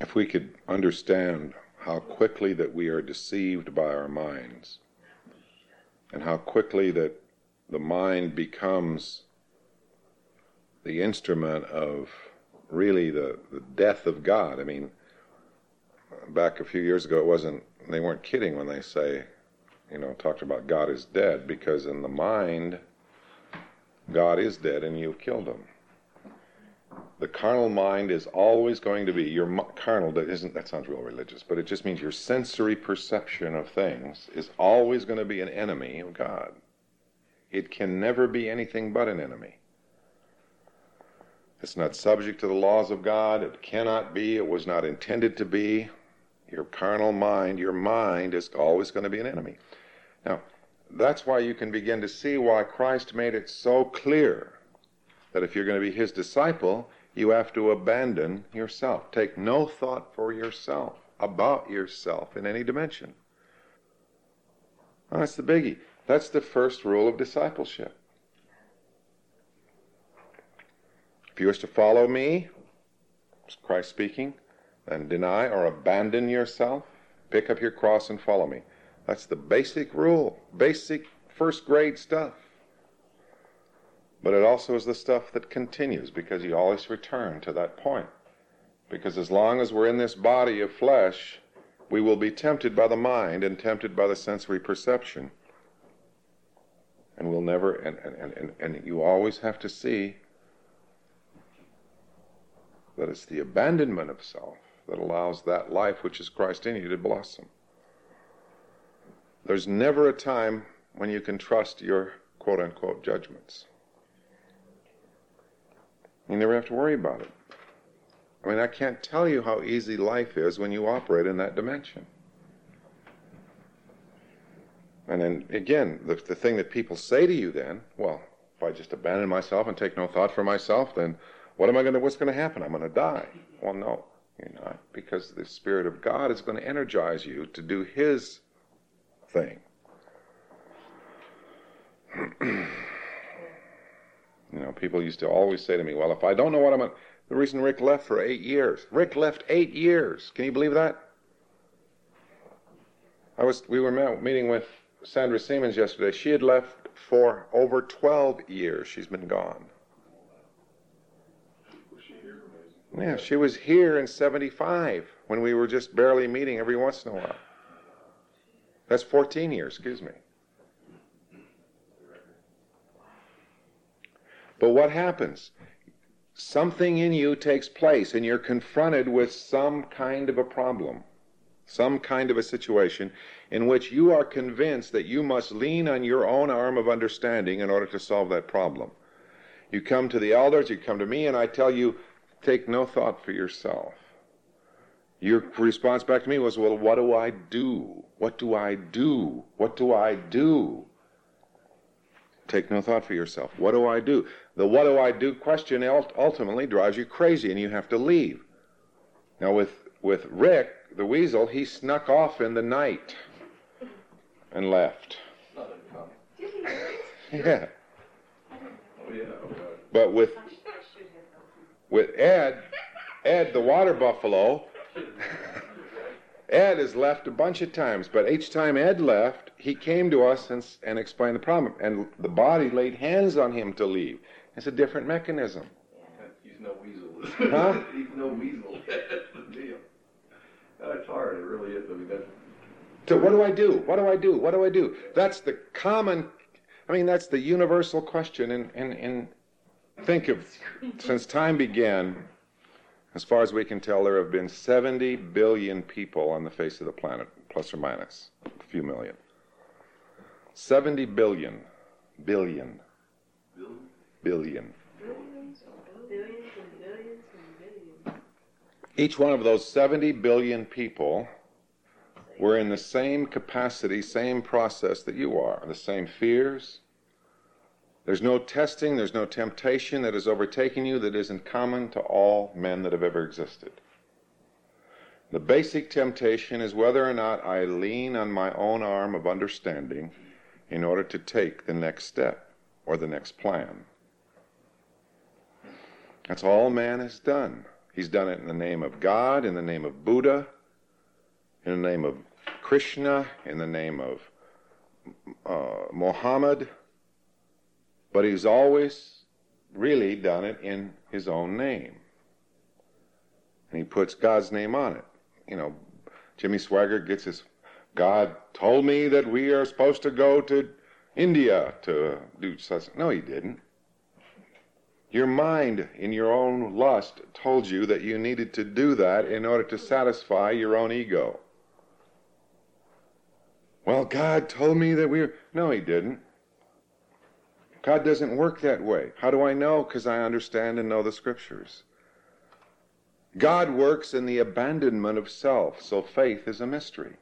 if we could understand how quickly that we are deceived by our minds, and how quickly that the mind becomes the instrument of really the death of God. I mean, back a few years ago, they weren't kidding when they say, talked about God is dead, because in the mind, God is dead and you've killed him. The carnal mind is always going to be, that sounds real religious, but it just means your sensory perception of things is always going to be an enemy of God. It can never be anything but an enemy. It's not subject to the laws of God. It cannot be. It was not intended to be. Your carnal mind, your mind is always going to be an enemy. Now, that's why you can begin to see why Christ made it so clear that if you're going to be his disciple, you have to abandon yourself. Take no thought for yourself, about yourself in any dimension. Well, that's the biggie. That's the first rule of discipleship. If you wish to follow me, Christ speaking, then deny or abandon yourself, pick up your cross and follow me. That's the basic rule, basic first grade stuff. But it also is the stuff that continues, because you always return to that point. Because as long as we're in this body of flesh, we will be tempted by the mind and tempted by the sensory perception. And we'll never, and you always have to see that it's the abandonment of self that allows that life which is Christ in you to blossom. There's never a time when you can trust your quote-unquote judgments. You never have to worry about it. I mean, I can't tell you how easy life is when you operate in that dimension. And then, again, the thing that people say to you then, well, if I just abandon myself and take no thought for myself, then what's going to happen? I'm going to die. Well, no, you're not, because the Spirit of God is going to energize you to do his thing. People used to always say to me, well, if I don't know what I'm going to... The reason Rick left for 8 years. Rick left 8 years. Can you believe that? We were meeting with Sandra Siemens yesterday. She had left for over 12 years. She's been gone. Was she here? Yeah, she was here in 75 when we were just barely meeting every once in a while. That's 14 years, excuse me. But what happens? Something in you takes place and you're confronted with some kind of a problem, some kind of a situation in which you are convinced that you must lean on your own arm of understanding in order to solve that problem. You come to the elders, you come to me, and I tell you, take no thought for yourself. Your response back to me was, well, what do I do? What do I do? What do I do? Take no thought for yourself. What do I do? The what do I do question ultimately drives you crazy and you have to leave. Now with Rick, the weasel, he snuck off in the night and left. Not uncommon. Yeah. Oh, yeah. But with Ed, the water buffalo, Ed has left a bunch of times, but each time Ed left, he came to us and explained the problem, and the body laid hands on him to leave. It's a different mechanism. He's no weasel. Huh? He's no weasel. That's the deal. It's hard. It really is. I mean, So what do I do? What do I do? What do I do? That's the common, that's the universal question. And think of, since time began, as far as we can tell, there have been 70 billion people on the face of the planet, plus or minus a few million. 70 billion. Billion. Billion. Billions and billions and billions. Each one of those 70 billion people were in the same capacity, same process that you are, the same fears. There's no testing, there's no temptation that has overtaken you that isn't common to all men that have ever existed. The basic temptation is whether or not I lean on my own arm of understanding in order to take the next step or the next plan. That's all man has done. He's done it in the name of God, in the name of Buddha, in the name of Krishna, in the name of Muhammad. But he's always really done it in his own name. And he puts God's name on it. You know, Jimmy Swaggart gets his, God told me that we are supposed to go to India to do such. No, he didn't. Your mind, in your own lust, told you that you needed to do that in order to satisfy your own ego. Well, God told me that we were... No, he didn't. God doesn't work that way. How do I know? Because I understand and know the Scriptures. God works in the abandonment of self, so faith is a mystery.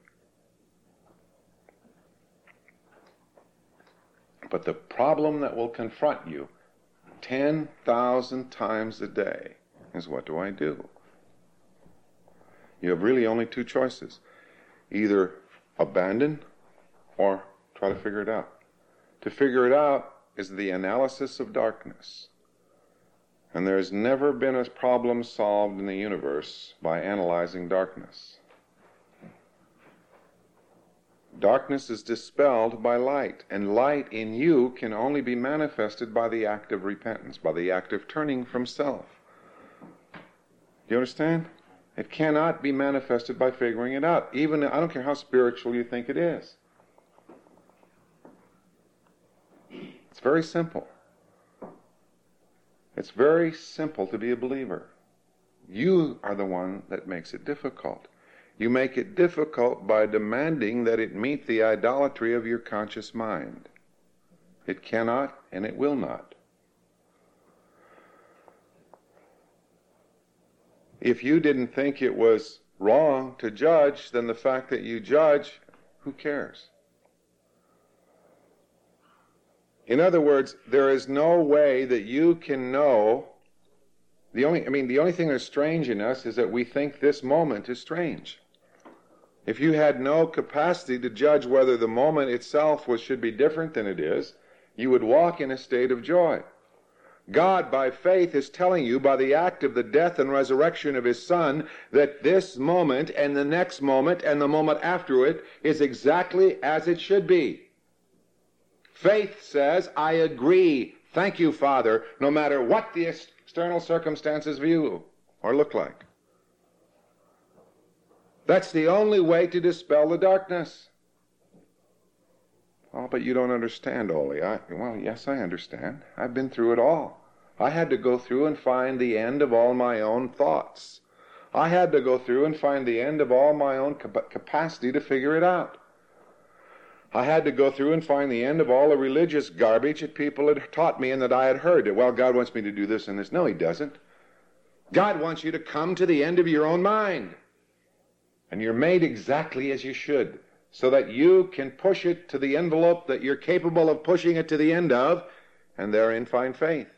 But the problem that will confront you 10,000 times a day is, what do I do? You have really only two choices. Either abandon or try to figure it out. To figure it out is the analysis of darkness. And there has never been a problem solved in the universe by analyzing darkness. Darkness is dispelled by light, and light in you can only be manifested by the act of repentance, by the act of turning from self. Do you understand? It cannot be manifested by figuring it out. Even, I don't care how spiritual you think it is. It's very simple. It's very simple to be a believer. You are the one that makes it difficult. You make it difficult by demanding that it meet the idolatry of your conscious mind. It cannot and it will not. If you didn't think it was wrong to judge, then the fact that you judge, who cares? In other words, there is no way that you can know. The only thing that's strange in us is that we think this moment is strange. If you had no capacity to judge whether the moment itself should be different than it is, you would walk in a state of joy. God, by faith, is telling you by the act of the death and resurrection of His Son that this moment and the next moment and the moment after it is exactly as it should be. Faith says, I agree, thank you, Father, no matter what the external circumstances view or look like. That's the only way to dispel the darkness. Oh, but you don't understand, Ole. Well, yes, I understand. I've been through it all. I had to go through and find the end of all my own thoughts. I had to go through and find the end of all my own capacity to figure it out. I had to go through and find the end of all the religious garbage that people had taught me and that I had heard. That, well, God wants me to do this and this. No, He doesn't. God wants you to come to the end of your own mind. And you're made exactly as you should, so that you can push it to the envelope that you're capable of pushing it to the end of, and therein find faith.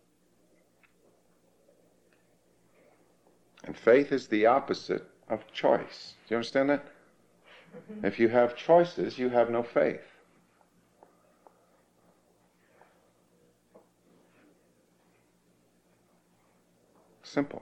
And faith is the opposite of choice. Do you understand that? If you have choices, you have no faith. Simple.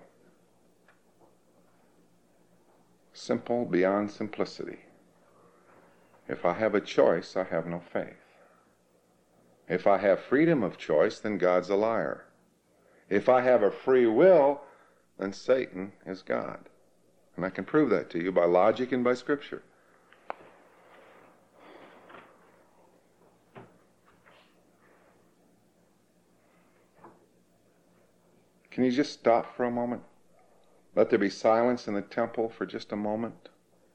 Simple beyond simplicity. If I have a choice, I have no faith. If I have freedom of choice, then God's a liar. If I have a free will, then Satan is God. And I can prove that to you by logic and by Scripture. Can you just stop for a moment? Let there be silence in the temple for just a moment.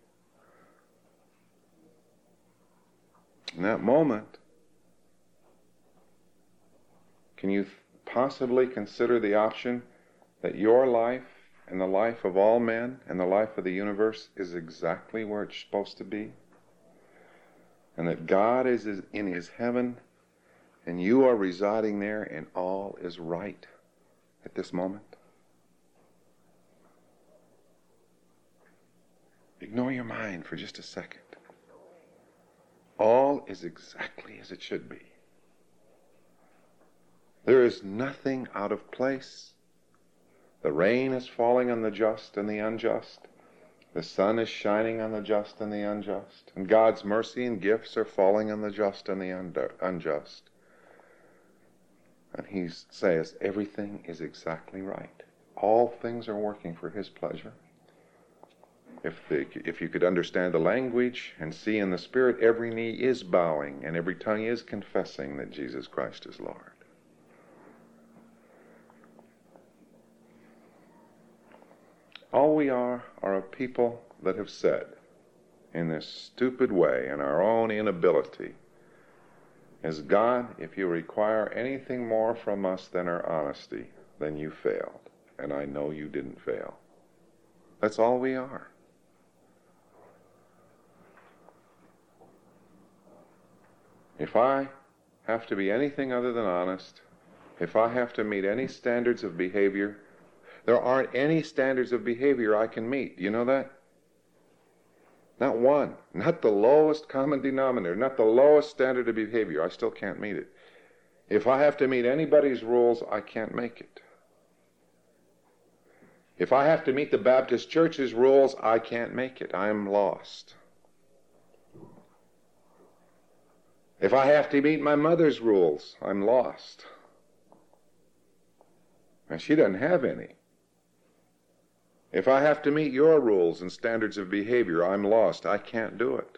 In that moment, can you possibly consider the option that your life and the life of all men and the life of the universe is exactly where it's supposed to be? And that God is in His heaven and you are residing there and all is right at this moment? Ignore your mind for just a second. All is exactly as it should be. There is nothing out of place. The rain is falling on the just and the unjust. The sun is shining on the just and the unjust. And God's mercy and gifts are falling on the just and the unjust. And he says everything is exactly right. All things are working for his pleasure. If you could understand the language and see in the Spirit, every knee is bowing and every tongue is confessing that Jesus Christ is Lord. All we are a people that have said, in this stupid way, in our own inability, is, God, if you require anything more from us than our honesty, then you failed. And I know you didn't fail. That's all we are. If I have to be anything other than honest, if I have to meet any standards of behavior, there aren't any standards of behavior I can meet. Do you know that? Not one. Not the lowest common denominator. Not the lowest standard of behavior. I still can't meet it. If I have to meet anybody's rules, I can't make it. If I have to meet the Baptist Church's rules, I can't make it. I'm lost. If I have to meet my mother's rules, I'm lost. And she doesn't have any. If I have to meet your rules and standards of behavior, I'm lost. I can't do it.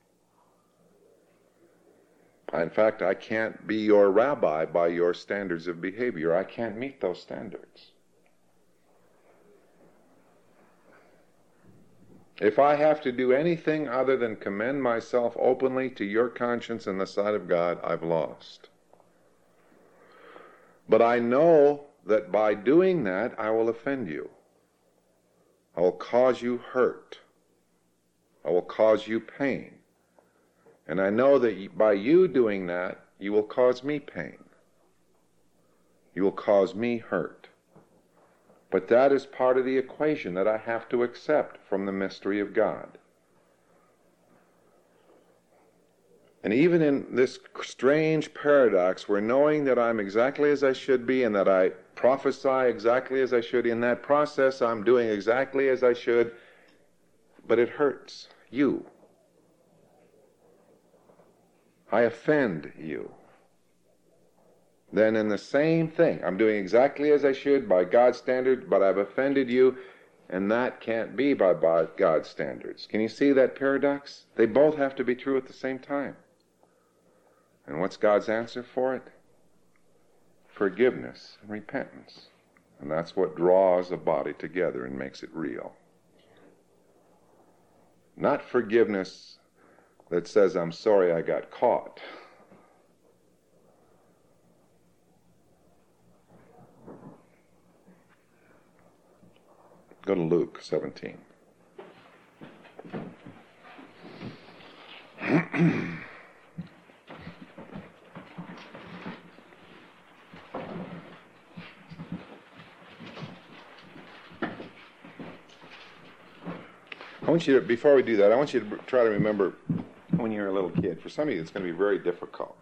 In fact, I can't be your rabbi by your standards of behavior. I can't meet those standards. If I have to do anything other than commend myself openly to your conscience in the sight of God, I've lost. But I know that by doing that, I will offend you. I will cause you hurt. I will cause you pain. And I know that by you doing that, you will cause me pain. You will cause me hurt. But that is part of the equation that I have to accept from the mystery of God. And even in this strange paradox, where knowing that I'm exactly as I should be and that I prophesy exactly as I should, in that process I'm doing exactly as I should, but it hurts you. I offend you. Then in the same thing, I'm doing exactly as I should by God's standards, but I've offended you, and that can't be by God's standards. Can you see that paradox? They both have to be true at the same time. And what's God's answer for it? Forgiveness and repentance. And that's what draws a body together and makes it real. Not forgiveness that says, I'm sorry I got caught. Go to Luke 17. I want you to, before we do that, I want you to try to remember when you were a little kid. For some of you, it's going to be very difficult.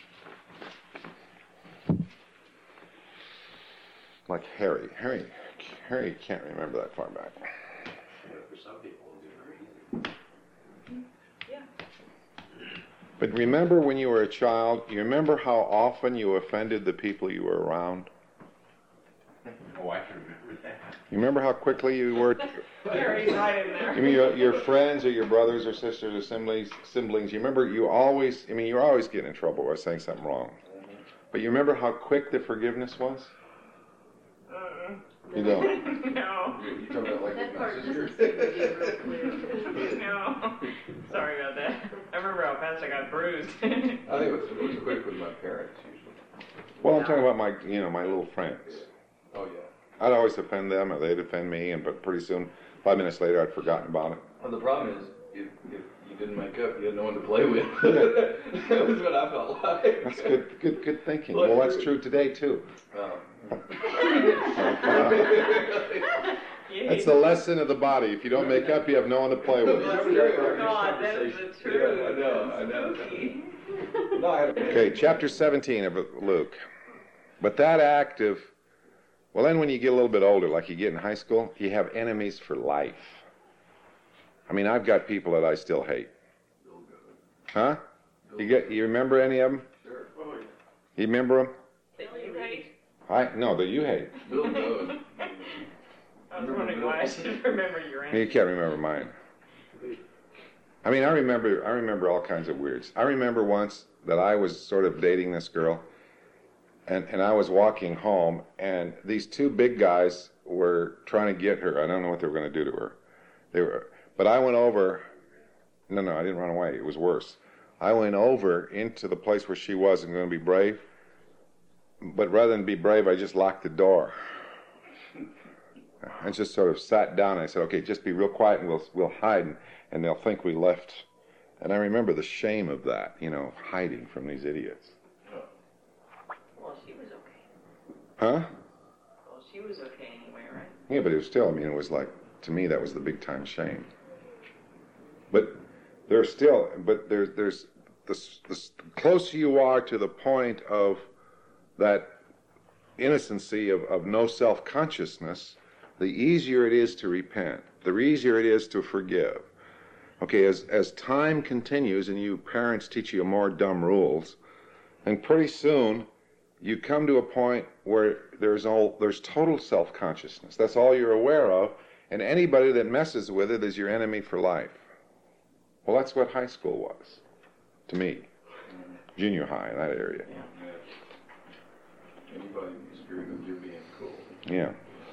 Like Harry. Harry can't remember that far back. For some people, it'll be very easy. Yeah. But remember when you were a child, you remember how often you offended the people you were around? Oh, I can remember that. You remember how quickly you were... Harry's right in there. You mean your friends or your brothers or sisters or siblings, you remember you were always getting in trouble by saying something wrong. But you remember how quick the forgiveness was? You don't? No. You talking about like That with my part sister? doesn't seem to be real clear. No. Sorry about that. I remember how fast I got bruised. I think it was quick with my parents usually. Well, I'm talking about my little friends. Oh yeah. I'd always offend them, or they'd offend me, but pretty soon, 5 minutes later, I'd forgotten about it. Well, the problem is, if you didn't make up, you had no one to play with. That was what I felt like. That's good thinking. Well, that's true today too. That's the lesson of the body. If you don't make up, you have no one to play with. God, that is the truth. Yeah, I know. Spooky. No, I had Okay, chapter 17 of Luke. But that act of Well, then when you get a little bit older, like you get in high school, you have enemies for life. I mean, I've got people that I still hate. Huh? You remember any of them? Sure. You remember them? That you hate? No, that you hate. Bill knows. I was wondering why I should remember your answer. You can't remember mine. I mean, I remember all kinds of weirds. I remember once that I was sort of dating this girl, and I was walking home, and these two big guys were trying to get her. I don't know what they were going to do to her. But I went over. No, I didn't run away. It was worse. I went over into the place where she was and going to be brave. But rather than be brave, I just locked the door. I just sort of sat down and I said, okay, just be real quiet and we'll hide and they'll think we left. And I remember the shame of that, hiding from these idiots. Well, she was okay. Huh? Well, she was okay anyway, right? Yeah, but it was still, it was like, to me, that was the big time shame. But there's the closer you are to the point of that innocency of no self-consciousness, the easier it is to repent, the easier it is to forgive. Okay, as time continues and you parents teach you more dumb rules, and pretty soon you come to a point where there's total self-consciousness. That's all you're aware of, and anybody that messes with it is your enemy for life. Well, that's what high school was, to me. Junior high, in that area. Yeah. Anybody who's screwed with you being cool. Yeah.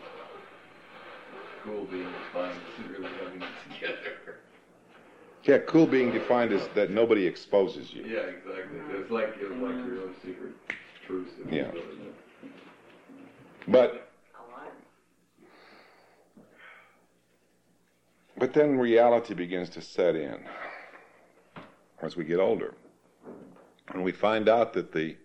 Cool being defined as really having it together. Yeah, cool being defined as that nobody exposes you. Yeah, exactly. It's like your own secret truth. Yeah. But then reality begins to set in as we get older. And we find out that the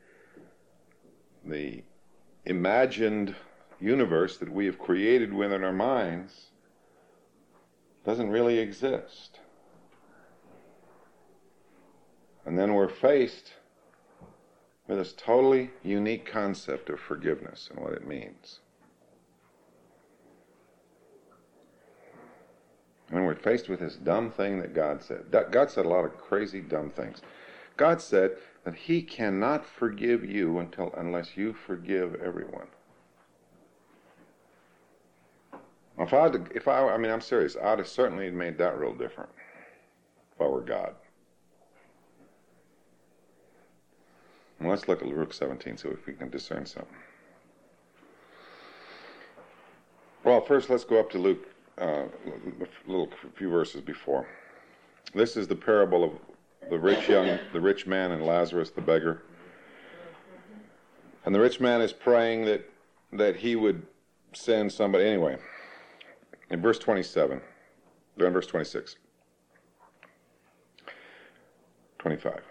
imagined universe that we have created within our minds doesn't really exist. And then we're faced with this totally unique concept of forgiveness and what it means. And we're faced with this dumb thing that God said. God said a lot of crazy, dumb things. God said that He cannot forgive you unless you forgive everyone. I'm serious. I'd have certainly made that real different if I were God. Well, let's look at Luke 17, see if we can discern something. Well, first let's go up to Luke, a few verses before. This is the parable of the rich man and Lazarus the beggar. And the rich man is praying that he would send somebody. Anyway, in verse 27, in verse 26, 25.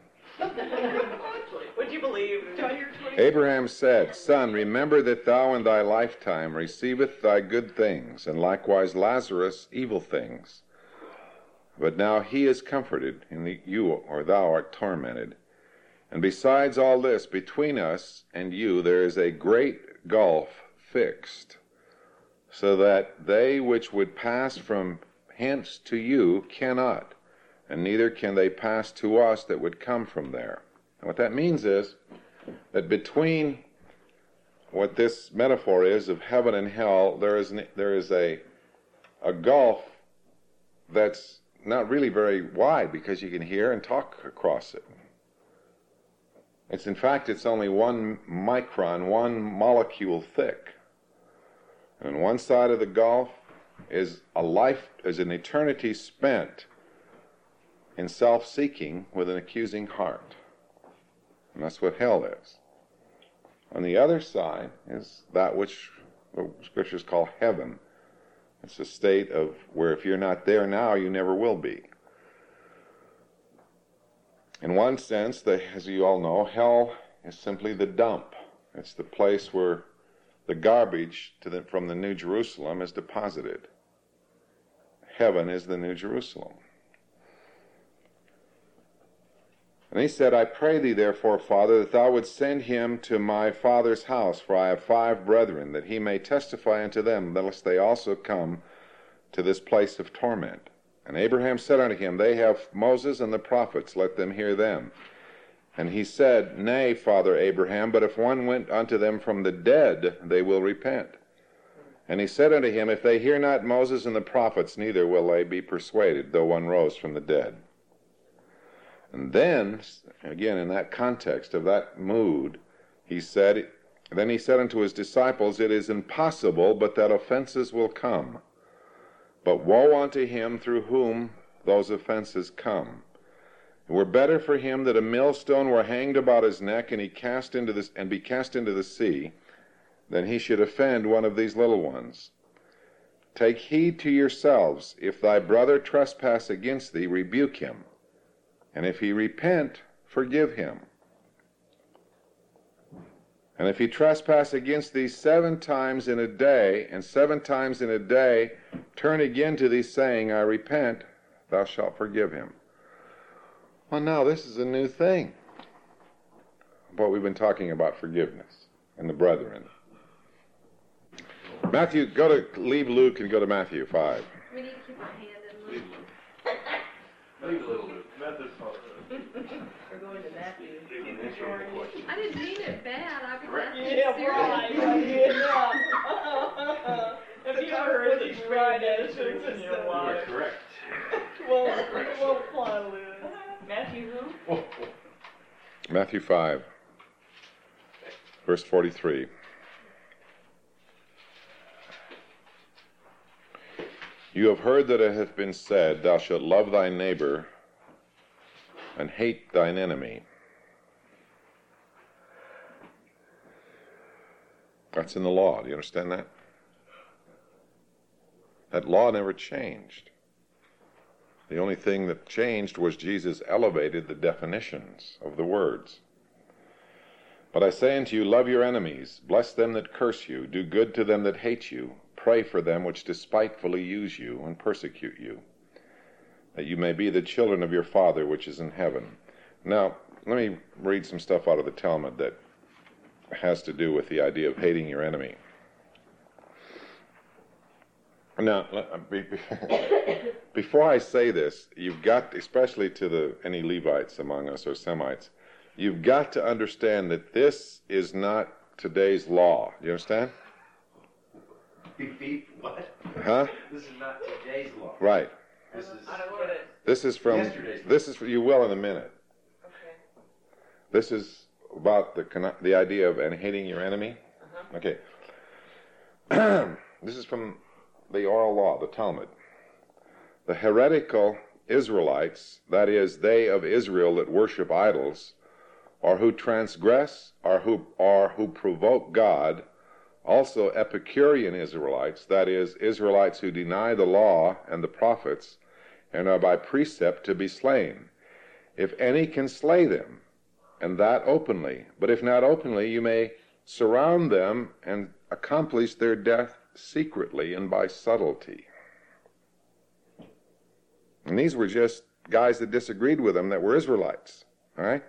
Would you believe? Abraham said, Son, remember that thou in thy lifetime receiveth thy good things, and likewise Lazarus evil things. But now he is comforted, and thou art tormented. And besides all this, between us and you there is a great gulf fixed, so that they which would pass from hence to you cannot, and neither can they pass to us that would come from there. And what that means is that between what this metaphor is of heaven and hell, there is a gulf that's not really very wide because you can hear and talk across it. It's only 1 micron, 1 molecule thick. And on one side of the gulf is an eternity spent in self-seeking with an accusing heart. And that's what hell is. On the other side is that which the scriptures call heaven. It's a state of where if you're not there now, you never will be. In one sense, as you all know, hell is simply the dump. It's the place where the garbage from the New Jerusalem is deposited. Heaven is the New Jerusalem. And he said, I pray thee therefore, Father, that thou wouldst send him to my father's house, for I have 5 brethren, that he may testify unto them, lest they also come to this place of torment. And Abraham said unto him, They have Moses and the prophets, let them hear them. And he said, Nay, Father Abraham, but if one went unto them from the dead, they will repent. And he said unto him, If they hear not Moses and the prophets, neither will they be persuaded, though one rose from the dead. And then, again, in that context of that mood, he said unto his disciples, It is impossible but that offenses will come. But woe unto him through whom those offenses come. It were better for him that a millstone were hanged about his neck and be cast into the sea, than he should offend one of these little ones. Take heed to yourselves. If thy brother trespass against thee, rebuke him. And if he repent, forgive him. And if he trespass against thee 7 times in a day, and 7 times in a day turn again to thee, saying, I repent, thou shalt forgive him. Well, now this is a new thing. But we've been talking about forgiveness and the brethren. Matthew, leave Luke and go to Matthew 5. We need to keep our hand in Luke. Leave a little bit. We're going to Matthew. I didn't mean it bad. I was asking Yeah, serious. right. Yeah. Have you ever heard these right attitudes in your You are life? correct. It won't fly, Liz. Matthew who? Matthew 5, verse 43. You have heard that it hath been said, Thou shalt love thy neighbor and hate thine enemy. That's in the law. Do you understand that? That law never changed. The only thing that changed was Jesus elevated the definitions of the words. But I say unto you, love your enemies, bless them that curse you, do good to them that hate you, pray for them which despitefully use you and persecute you, that you may be the children of your Father which is in heaven. Now, let me read some stuff out of the Talmud that has to do with the idea of hating your enemy. Now, before I say this, you've got, especially to any Levites among us or Semites, you've got to understand that this is not today's law. You understand? What? Huh? This is not today's law. Right. This is I don't get it. This is from. Yesterday's law. This is. You will in a minute. Okay. This is about the idea of and hating your enemy. Okay. This is from the oral law, the Talmud. The heretical Israelites, that is, they of Israel that worship idols, or who transgress, or who provoke God, also Epicurean Israelites, that is, Israelites who deny the law and the prophets, and are by precept to be slain. If any can slay them, and that openly, but if not openly, you may surround them and accomplish their death secretly and by subtlety. And these were just guys that disagreed with them that were Israelites. All right?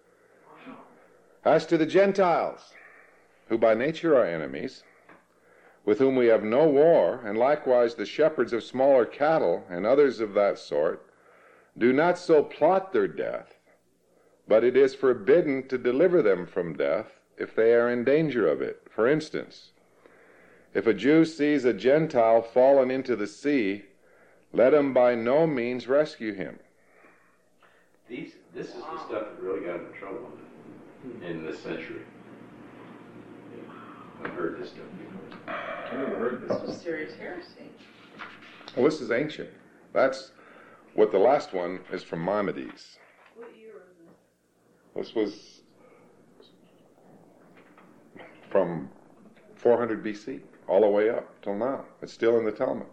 As to the Gentiles, who by nature are enemies, with whom we have no war, and likewise the shepherds of smaller cattle and others of that sort, do not so plot their death, but it is forbidden to deliver them from death if they are in danger of it. For instance, if a Jew sees a Gentile fallen into the sea, let him by no means rescue him. This is the stuff that really got him in trouble in this century. I've heard this stuff before. I've never heard this. This is serious heresy. Well, this is ancient. That's what the last one is from Maimonides. What year was This was from 400 BC all the way up till now. It's still in the Talmud.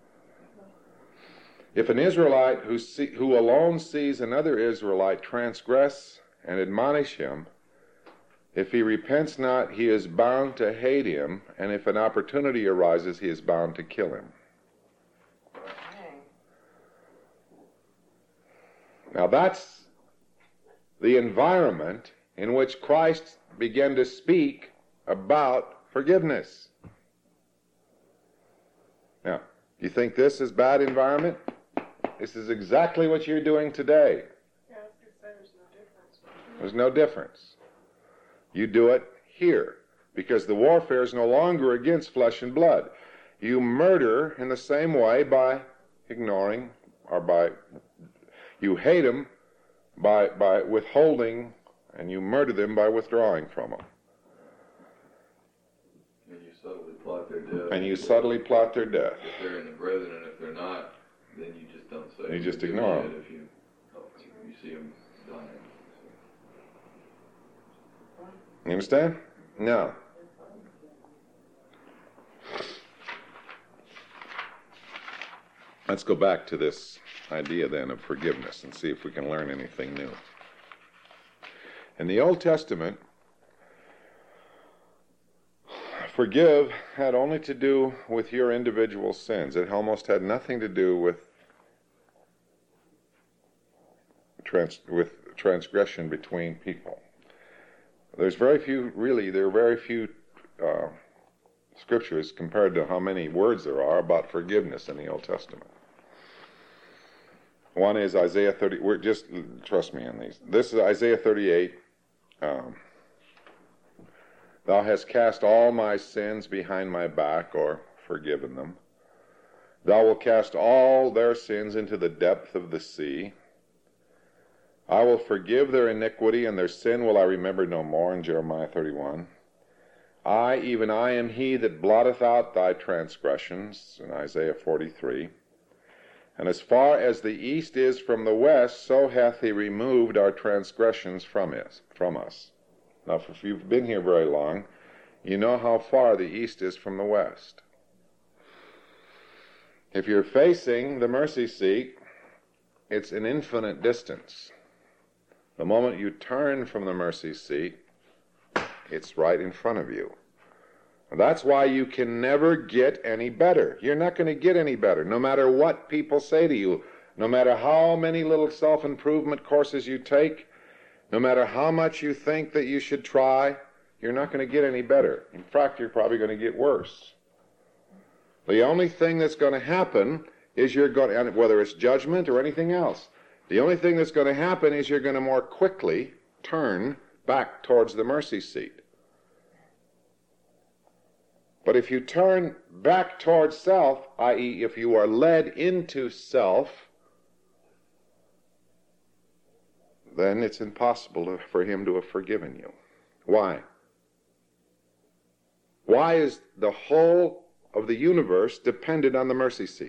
If an Israelite who alone sees another Israelite transgress and admonish him, if he repents not, he is bound to hate him, and if an opportunity arises, he is bound to kill him. Now that's the environment in which Christ began to speak about forgiveness. Now, you think this is bad environment? This is exactly what you're doing today. Yeah, I was going to say there's no difference. There's no difference. You do it here, because the warfare is no longer against flesh and blood. You murder in the same way by ignoring, or by, you hate them by withholding, and you murder them by withdrawing from them. And you subtly plot their death. And you subtly plot their death. If they're in the brethren, and if they're not, then you just don't say. You just ignore them. If you see them dying. You understand? Now, let's go back to this idea then of forgiveness and see if we can learn anything new. In the Old Testament, forgive had only to do with your individual sins. It almost had nothing to do with transgression between people. There are very few scriptures compared to how many words there are about forgiveness in the Old Testament. One is Isaiah 30. Just trust me on these. This is Isaiah 38. Thou hast cast all my sins behind my back, or forgiven them. Thou wilt cast all their sins into the depth of the sea. I will forgive their iniquity, and their sin will I remember no more, in Jeremiah 31. I, even I, am he that blotteth out thy transgressions, in Isaiah 43. And as far as the east is from the west, so hath he removed our transgressions from us. Now, if you've been here very long, you know how far the east is from the west. If you're facing the mercy seat, it's an infinite distance. The moment you turn from the mercy seat, it's right in front of you. That's why you can never get any better. You're not going to get any better, no matter what people say to you, no matter how many little self-improvement courses you take, no matter how much you think that you should try, you're not going to get any better. In fact, you're probably going to get worse. The only thing that's going to happen is you're going to, whether it's judgment or anything else, the only thing that's going to happen is you're going to more quickly turn back towards the mercy seat. But if you turn back towards self, i.e., if you are led into self, then it's impossible for him to have forgiven you. Why? Why is the whole of the universe dependent on the mercy seat?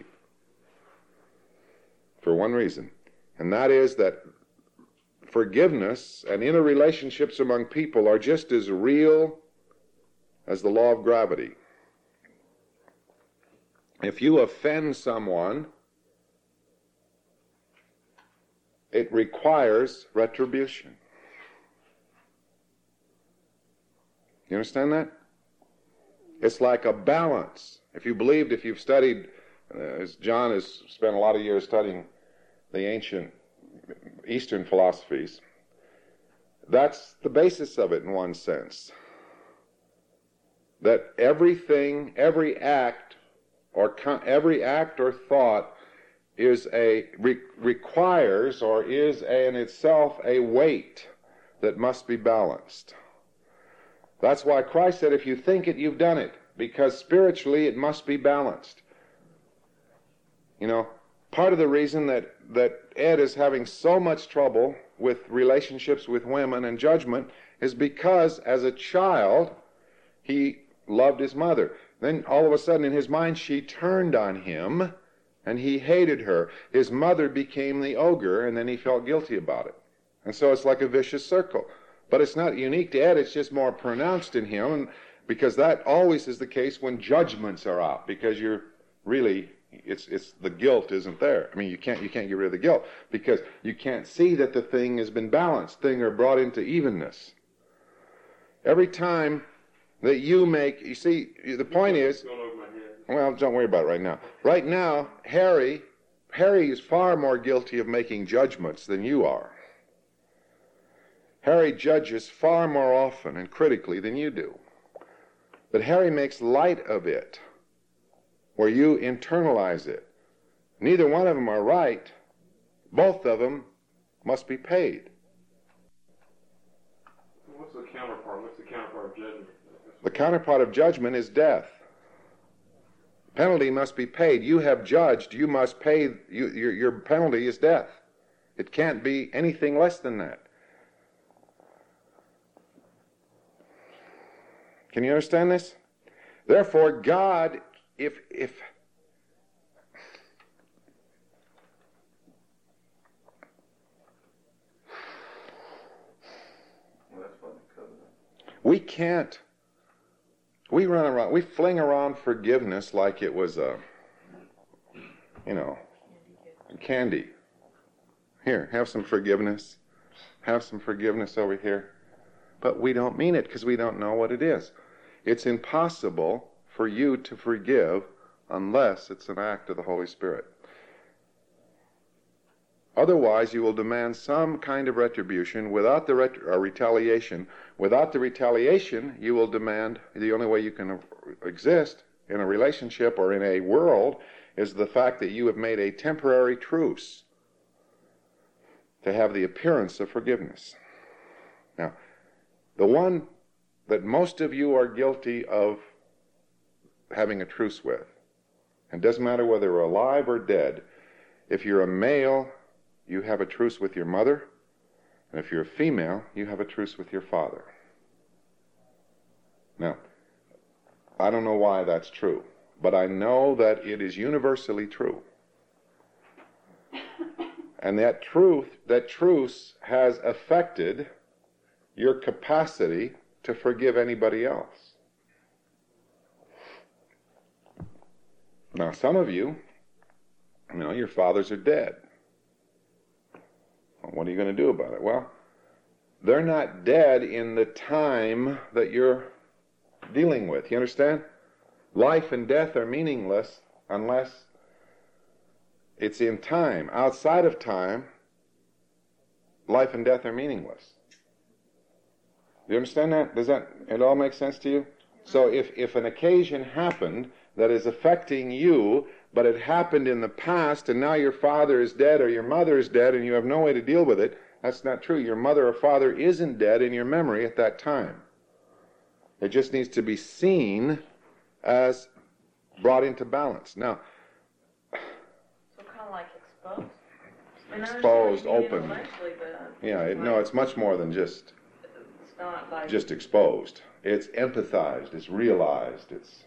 For one reason, and that is that forgiveness and interrelationships among people are just as real as the law of gravity. If you offend someone, it requires retribution. You understand that? It's like a balance. If you've studied, as John has spent a lot of years studying the ancient Eastern philosophies, that's the basis of it in one sense. That everything, every act or thought requires or is in itself a weight that must be balanced. That's why Christ said, if you think it, you've done it, because spiritually it must be balanced. You know, part of the reason that Ed is having so much trouble with relationships with women and judgment is because as a child he loved his mother. Then all of a sudden in his mind she turned on him and he hated her. His mother became the ogre, and then he felt guilty about it. And so it's like a vicious circle. But it's not unique to Ed, it's just more pronounced in him, because that always is the case when judgments are out, because you're really, it's the guilt isn't there. I mean, you can't get rid of the guilt, because you can't see that the thing has been balanced, things are brought into evenness. Every time that you see, the point is, well, don't worry about it right now. Right now, Harry is far more guilty of making judgments than you are. Harry judges far more often and critically than you do. But Harry makes light of it, where you internalize it. Neither one of them are right. Both of them must be paid. What's the counterpart? What's the counterpart of judgment? The counterpart of judgment is death. Penalty must be paid. You have judged. You must pay. Your penalty is death. It can't be anything less than that. Can you understand this? Therefore, God, if we can't, we run around, we fling around forgiveness like it was candy. Here, have some forgiveness. Have some forgiveness over here. But we don't mean it because we don't know what it is. It's impossible for you to forgive unless it's an act of the Holy Spirit. Otherwise, you will demand some kind of retribution without the retaliation. Without the retaliation, you will demand, the only way you can exist in a relationship or in a world is the fact that you have made a temporary truce to have the appearance of forgiveness. Now, the one that most of you are guilty of having a truce with, and it doesn't matter whether you're alive or dead, if you're a male, you have a truce with your mother, and if you're a female, you have a truce with your father. Now, I don't know why that's true, but I know that it is universally true. And that truce has affected your capacity to forgive anybody else. Now, some of you, your fathers are dead. Well, what are you going to do about it? Well, they're not dead in the time that you're dealing with. You understand? Life and death are meaningless unless it's in time. Outside of time, life and death are meaningless. Do you understand that? Does it all make sense to you? So if an occasion happened that is affecting you, but it happened in the past and now your father is dead or your mother is dead and you have no way to deal with it, that's not true. Your mother or father isn't dead in your memory at that time. It just needs to be seen as brought into balance. Now, So kind of like exposed? Exposed, open. Intellectually, but Yeah, it's much more than just it's not like exposed. It's empathized, it's realized, it's...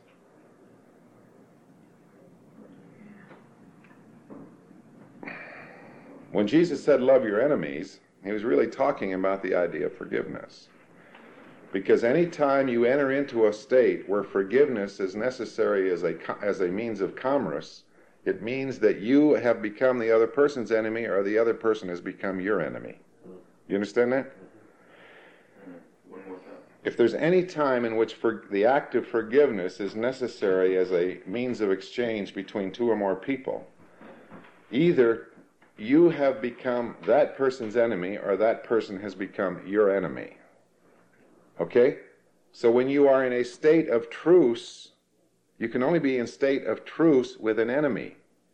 When Jesus said love your enemies, he was really talking about the idea of forgiveness. Because any time you enter into a state where forgiveness is necessary as a means of commerce, it means that you have become the other person's enemy or the other person has become your enemy. You understand that? One more time. If there's any time in which the act of forgiveness is necessary as a means of exchange between two or more people, either you have become that person's enemy or that person has become your enemy. Okay? So when you are in a state of truce, you can only be in state of truce with an enemy.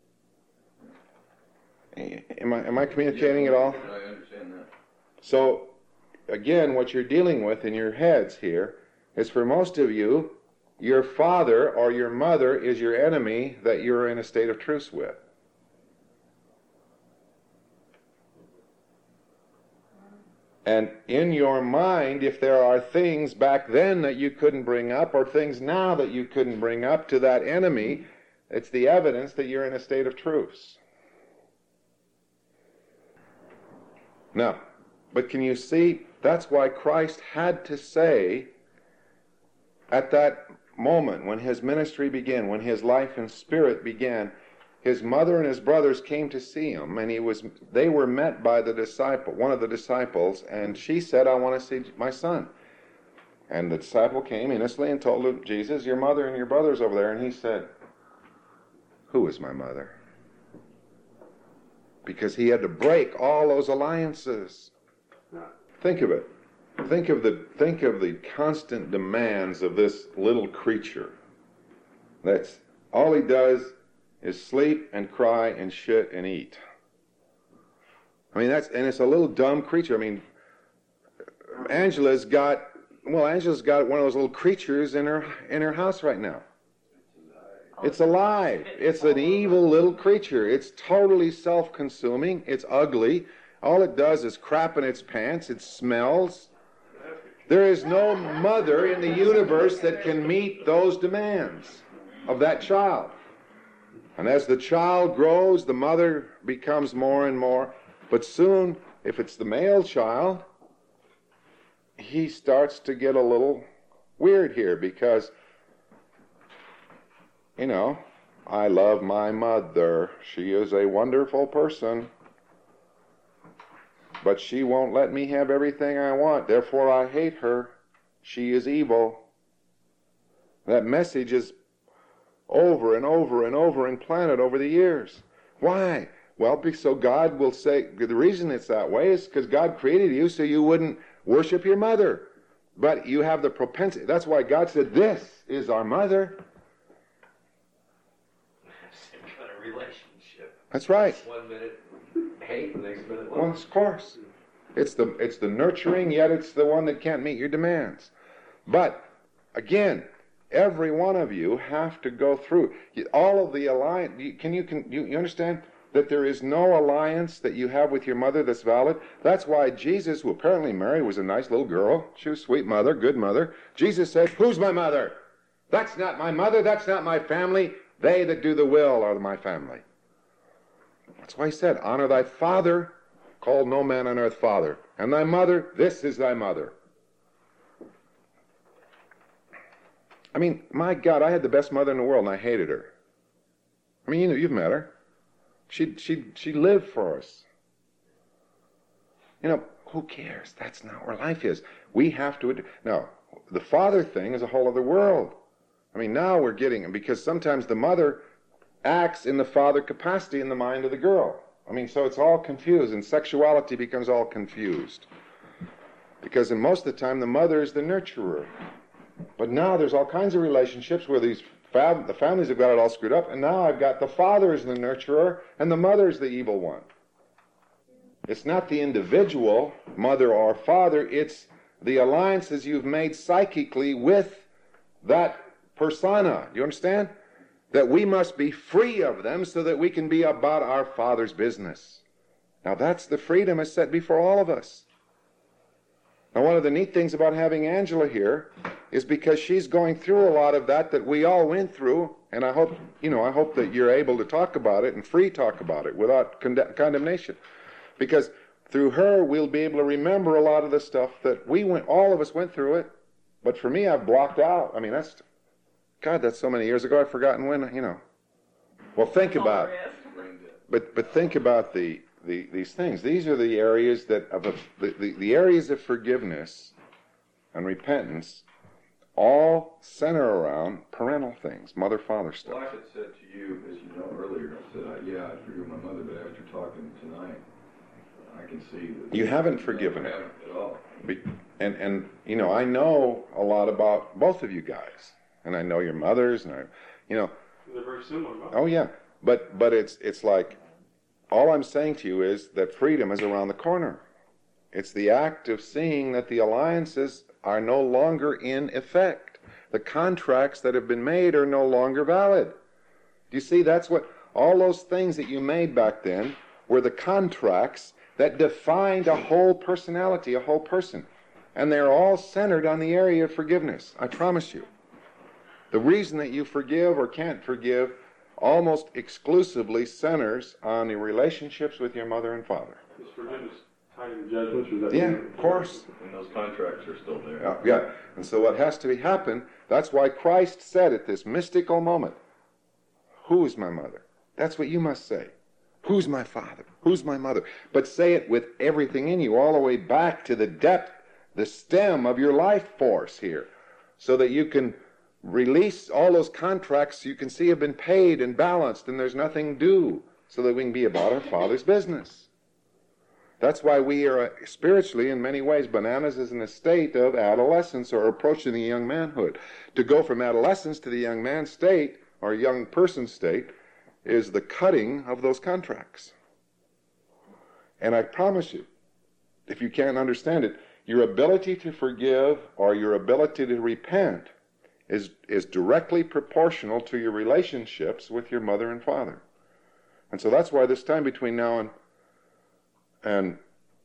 Am I communicating at all? I understand that. So, again, what you're dealing with in your heads here is for most of you, your father or your mother is your enemy that you're in a state of truce with. And in your mind, if there are things back then that you couldn't bring up or things now that you couldn't bring up to that enemy, it's the evidence that you're in a state of truce. Now, but can you see, that's why Christ had to say at that moment when his ministry began, when his life and spirit began, his mother and his brothers came to see him, and they were met by one of the disciples, and she said, I want to see my son. And the disciple came innocently and told Jesus, your mother and your brothers over there. And he said, who is my mother? Because he had to break all those alliances. Think of it. Think of the constant demands of this little creature. That's all he does is sleep and cry and shit and eat. I mean, it's a little dumb creature. I mean, Angela's got one of those little creatures in her house right now. It's alive. It's an evil little creature. It's totally self-consuming. It's ugly. All it does is crap in its pants. It smells. There is no mother in the universe that can meet those demands of that child. And as the child grows, the mother becomes more and more. But soon, if it's the male child, he starts to get a little weird here because, you know, I love my mother. She is a wonderful person. But she won't let me have everything I want. Therefore, I hate her. She is evil. That message is over and over and over implanted over the years. Why? Well, so God will say, the reason it's that way is because God created you so you wouldn't worship your mother. But you have the propensity. That's why God said, this is our mother. Same kind of relationship. That's right. 1 minute hate, the next minute love. Well, of course. It's the nurturing, yet it's the one that can't meet your demands. But, again, every one of you have to go through. All of the alliance, you understand that there is no alliance that you have with your mother that's valid? That's why Jesus, who apparently Mary was a nice little girl, she was a sweet mother, good mother. Jesus said, who's my mother? That's not my mother, that's not my family. They that do the will are my family. That's why he said, honor thy father, call no man on earth father. And thy mother, this is thy mother. I mean, my God, I had the best mother in the world and I hated her. I mean, you've met her. She lived for us. You know, who cares? That's not where life is. We have to... Now, the father thing is a whole other world. I mean, now we're getting... Because sometimes the mother acts in the father capacity in the mind of the girl. I mean, so it's all confused, and sexuality becomes all confused. Because in most of the time, the mother is the nurturer. But now there's all kinds of relationships where the families have got it all screwed up, and now I've got the father as the nurturer, and the mother is the evil one. It's not the individual, mother or father, it's the alliances you've made psychically with that persona. You understand? That we must be free of them so that we can be about our Father's business. Now that's the freedom is set before all of us. Now one of the neat things about having Angela here is because she's going through a lot of that we all went through, and I hope that you're able to talk about it and free talk about it without condemnation. Because through her we'll be able to remember a lot of the stuff that all of us went through it, but for me I've blocked out. I mean, that's so many years ago, I've forgotten when, Well, think about it. But think about these things. These are the areas the areas of forgiveness and repentance all center around parental things, mother-father stuff. Well, I had said to you, as you know earlier, I said, I forgive my mother, but after talking tonight, I can see that... You haven't forgiven her. I haven't at all. And I know a lot about both of you guys. And I know your mothers, and They're very similar. Oh yeah, but it's like, all I'm saying to you is that freedom is around the corner. It's the act of seeing that the alliances are no longer in effect. The contracts that have been made are no longer valid. Do you see? That's what all those things that you made back then were the contracts that defined a whole personality, a whole person, and they're all centered on the area of forgiveness. I promise you. The reason that you forgive or can't forgive almost exclusively centers on the relationships with your mother and father. Is forgiveness tied to judgments? Or is that Yeah, of course. And those contracts are still there. Yeah. And so what has to happen, that's why Christ said at this mystical moment, who is my mother? That's what you must say. Who's my father? Who's my mother? But say it with everything in you, all the way back to the depth, the stem of your life force here, so that you can release all those contracts you can see have been paid and balanced, and there's nothing due, so that we can be about our Father's business. That's why we are spiritually, in many ways, bananas is in a state of adolescence or approaching the young manhood. To go from adolescence to the young man state, or young person state, is the cutting of those contracts. And I promise you, if you can't understand it, your ability to forgive or your ability to repent is directly proportional to your relationships with your mother and father. And so that's why this time between now and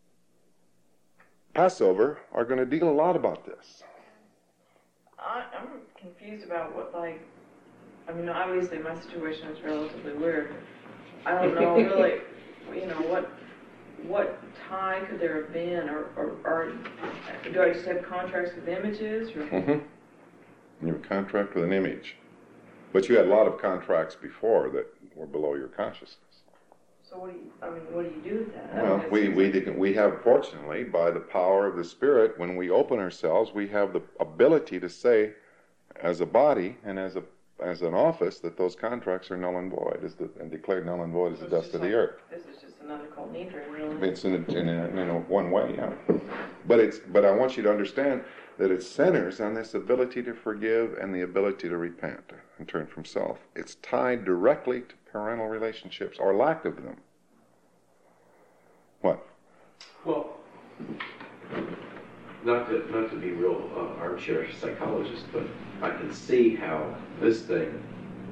Passover are going to deal a lot about this. I'm confused about what, like, I mean, obviously my situation is relatively weird. I don't know really, you know, what tie could there have been, or do I just have contracts with images? Or? Mm-hmm. You have a contract with an image. But you had a lot of contracts before that were below your consciousness. So what do you do with that? Well, we have, fortunately, by the power of the Spirit, when we open ourselves, we have the ability to say, as a body and as an office, that those contracts are null and void, and declared null and void as the dust of the earth. This is just another Kol Nidre, really. It's in one way, yeah. But I want you to understand that it centers on this ability to forgive and the ability to repent and turn from self. It's tied directly to parental relationships or lack of them. What? Well, not to be real armchair psychologist, but I can see how this thing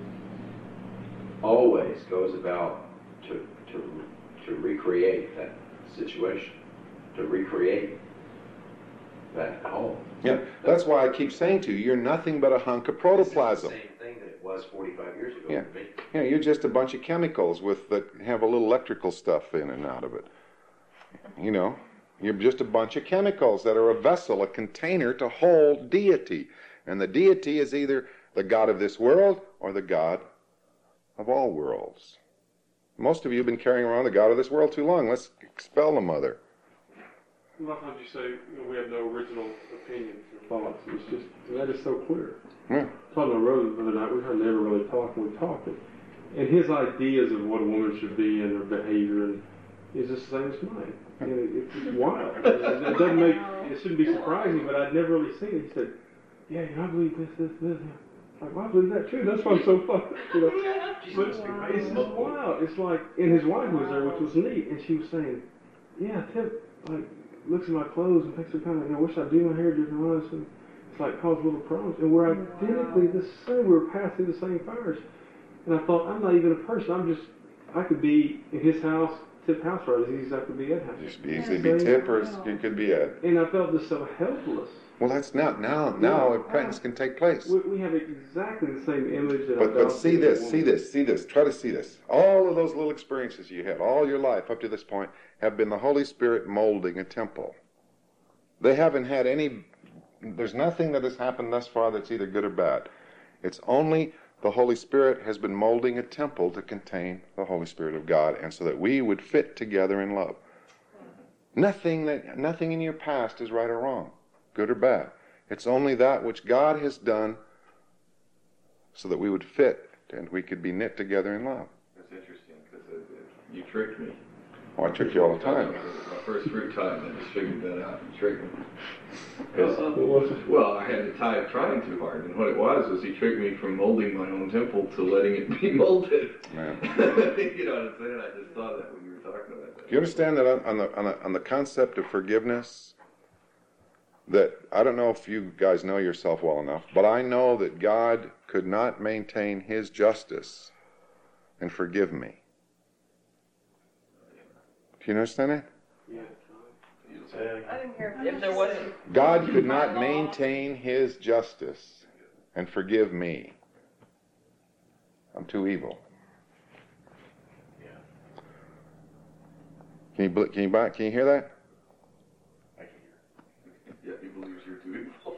always goes about to recreate that situation, to recreate that home. Yeah, that's why I keep saying to you, you're nothing but a hunk of protoplasm. It's the same thing that it was 45 years ago Yeah. for me. Yeah, you're just a bunch of chemicals that have a little electrical stuff in and out of it. You know, you're just a bunch of chemicals that are a vessel, a container to hold deity. And the deity is either the God of this world or the God of all worlds. Most of you have been carrying around the God of this world too long. Let's expel the mother. A lot of times you say, we have no original opinions or thoughts. It's just, that is so clear. Yeah. Talking to Rose the other night, we had never really talked, and we talked. And his ideas of what a woman should be and her behavior and is the same as mine. And it's wild. It doesn't make, it shouldn't be surprising, but I'd never really seen it. He said, yeah, I believe this. Like, well, I believe that too. That's why I'm so fucked. You know. But it's just wild. It's like, and his wife was there, which was neat, and she was saying, yeah, Tim, like, looks at my clothes and thinks, kind of, wish I'd do my hair different ways. And it's like caused little problems. And we're identically the same. We were passing the same fires. And I thought, I'm not even a person. I could be in his house, Tip house right as easy as I could be Ed house. Just be easily be Tip or it could be Ed. And I felt just so helpless. Well, that's not now repentance can take place. We have exactly the same image. But see this. Try to see this. All of those little experiences you had, all your life up to this point, have been the Holy Spirit molding a temple. They haven't had there's nothing that has happened thus far that's either good or bad. It's only the Holy Spirit has been molding a temple to contain the Holy Spirit of God, and so that we would fit together in love. Nothing in your past is right or wrong, good or bad. It's only that which God has done so that we would fit and we could be knit together in love. That's interesting, because you tricked me. Oh, I trick you all the time. My first 3 times, I just figured that out and tricked me. Well, I had to tie it trying too hard, and what it was he tricked me from molding my own temple to letting it be molded. Man. You know what I'm saying? I just thought that when you were talking about that. Do you understand that on the concept of forgiveness, that I don't know if you guys know yourself well enough, but I know that God could not maintain his justice and forgive me. Do you understand that? Yeah. I didn't hear if there wasn't. God could not maintain his justice and forgive me. I'm too evil. Can you hear that? Yeah, he believes you're too evil.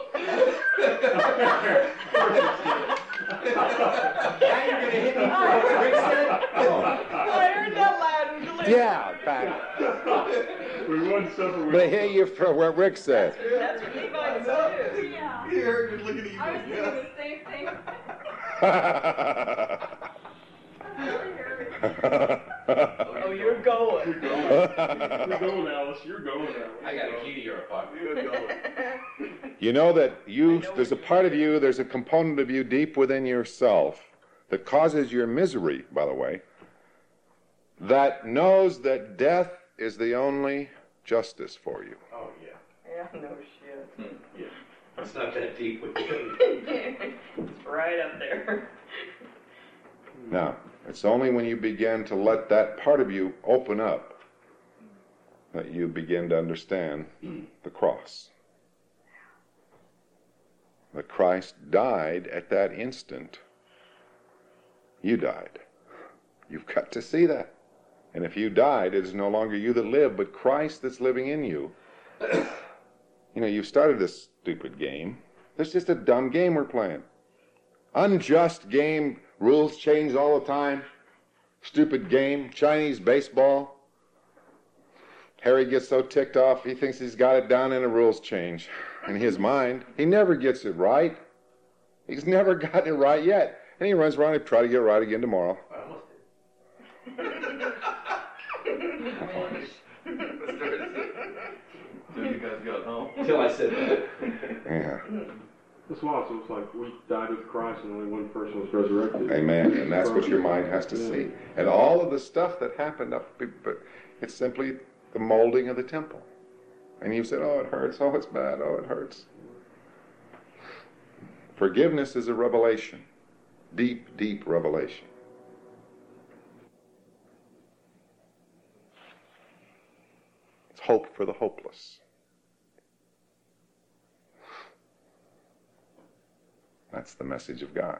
Now you're going to hit me for what Rick said? I heard that loud and clear. Yeah, Pat. We won supper with. But I hear you for what Rick said. That's what Levi said too. Yeah. You heard me looking at you. I was thinking the same thing. I really heard it. Oh, you're going. You're going, Alice. You're going, Alice. I got a key to your apartment. You're going. You know that there's a part of you, there's a component of you deep within yourself that causes your misery, by the way, that knows that death is the only justice for you. Oh, yeah. Yeah, no shit. Yeah. It's not that deep with you. It's right up there. Now, it's only when you begin to let that part of you open up that you begin to understand the cross. That Christ died at that instant. You died. You've got to see that. And if you died, it is no longer you that live, but Christ that's living in you. You know, you've started this stupid game. It's just a dumb game we're playing. Unjust game, rules change all the time. Stupid game, Chinese baseball. Harry gets so ticked off, he thinks he's got it down and the rules change. In his mind, he never gets it right. He's never gotten it right yet. And he runs around and try to get it right again tomorrow. I almost Till you guys got home. did. Until I said that. Yeah. That's why it was like we died with Christ and only one person was resurrected. Amen. And that's what your mind has to see. And all of the stuff that happened but it's simply the molding of the temple. And you said, oh, it hurts. Oh, it's bad. Oh, it hurts. Forgiveness is a revelation. Deep, deep revelation. It's hope for the hopeless. That's the message of God.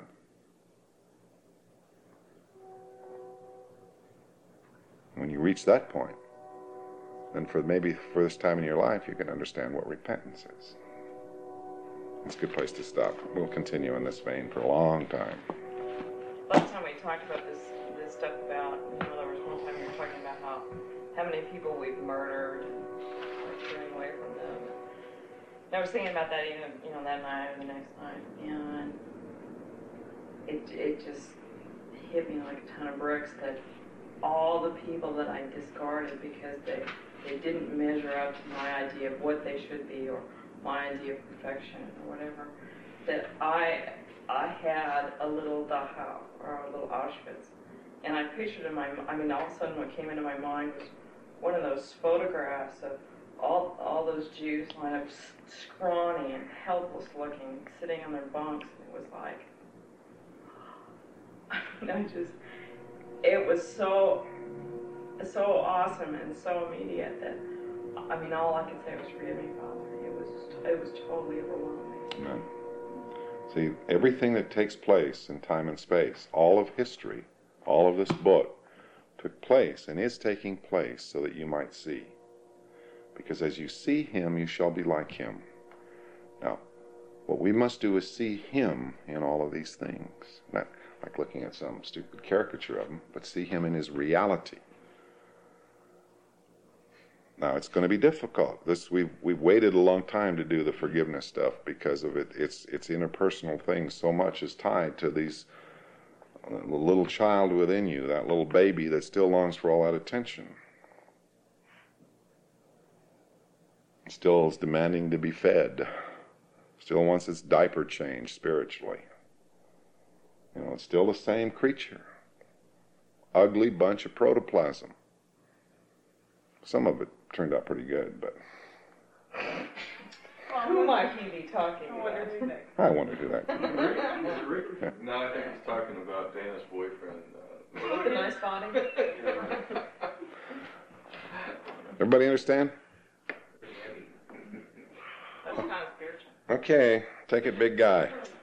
When you reach that point, then for this time in your life, you can understand what repentance is. It's a good place to stop. We'll continue in this vein for a long time. Last time we talked about this stuff about, there was one time we were talking about how many people we've murdered, like turning away from them. And I was thinking about that even, that night or the next night, and it just hit me like a ton of bricks that all the people that I discarded because they didn't measure up to my idea of what they should be or my idea of perfection or whatever, that I had a little Dachau or a little Auschwitz, and I pictured all of a sudden what came into my mind was one of those photographs of all those Jews lined up scrawny and helpless looking, sitting on their bunks, and it was like, it was so awesome and so immediate that, all I could say was, forgive me, Father. It was totally overwhelming. Amen. See, everything that takes place in time and space, all of history, all of this book, took place and is taking place so that you might see. Because as you see him, you shall be like him. Now, what we must do is see him in all of these things. Not like looking at some stupid caricature of him, but see him in his reality. Now, it's going to be difficult. We've waited a long time to do the forgiveness stuff because of it. It's interpersonal things. So much is tied to these little child within you, that little baby that still longs for all that attention. Still is demanding to be fed. Still wants its diaper changed spiritually. It's still the same creature. Ugly bunch of protoplasm. Some of it turned out pretty good, but... Who might he be talking about? I wonder who that could be. Was it Rick? No, I think he's talking about Dana's boyfriend. With a nice body. Everybody understand? That's kind of spiritual. Okay, take it, big guy.